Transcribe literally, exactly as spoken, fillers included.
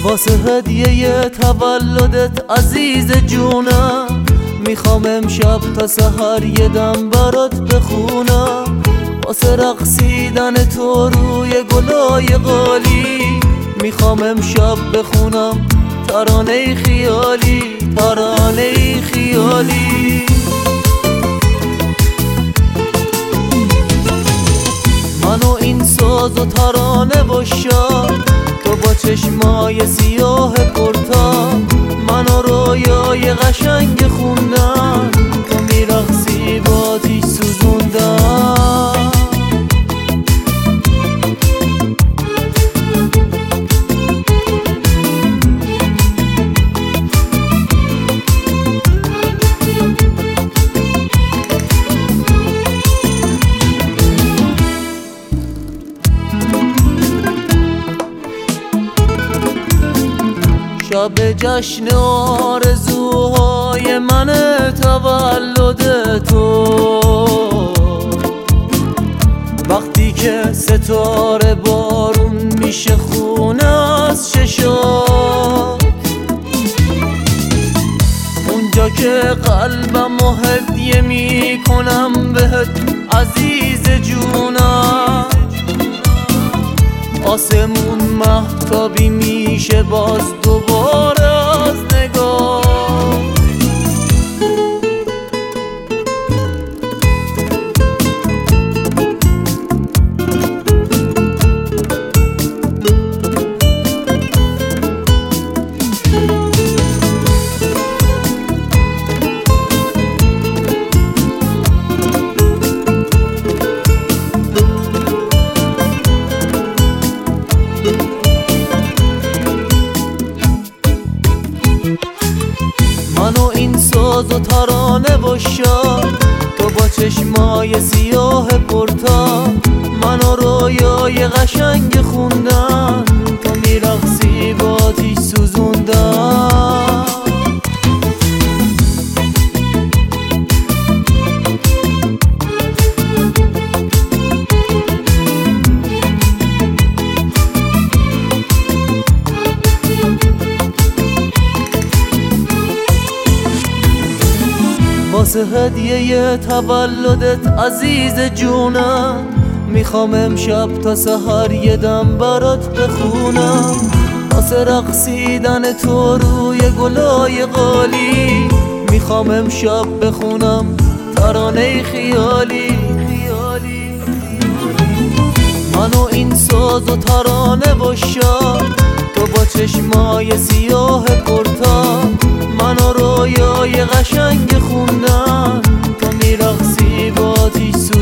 واسه هدیه تولدت عزیز جونم، میخوام امشب تا سحر یه دم برات بخونم. واسه رقصیدن تو روی گلای قالی، میخوام امشب بخونم ترانه خیالی، ترانه خیالی. منو این ساز و ترانه باشم، تو با چشمای سیاه پرتا، منو رویای قشنگ خوندن، تو میرقصی با آتیش سوزوندن. شب جشن آرزوهای من تولد تو، وقتی که ستاره بارون میشه خونه از چشات، اونجا که قلبمو هدیه میکنم بهت عزیز جونم. آسمون مهتابی میشه باز دوباره از نگاه. منو این ساز و ترانه باشم، تو با چشمای سیاه پرتا، منو رویای قشنگ خوندن، تو میرقصی با آتیش سوزوندن. واسه هدیه تولدت عزیز جونم، میخوام امشب تا سحر یه دم برات بخونم. واسه رقصیدن تو روی گلای قالی، میخوام امشب بخونم ترانه خیالی. منو این ساز و ترانه باشم، تو با چشمای سیاه پرتا، منو رویای قشنگ خوندن، تو میرقصی با آتیش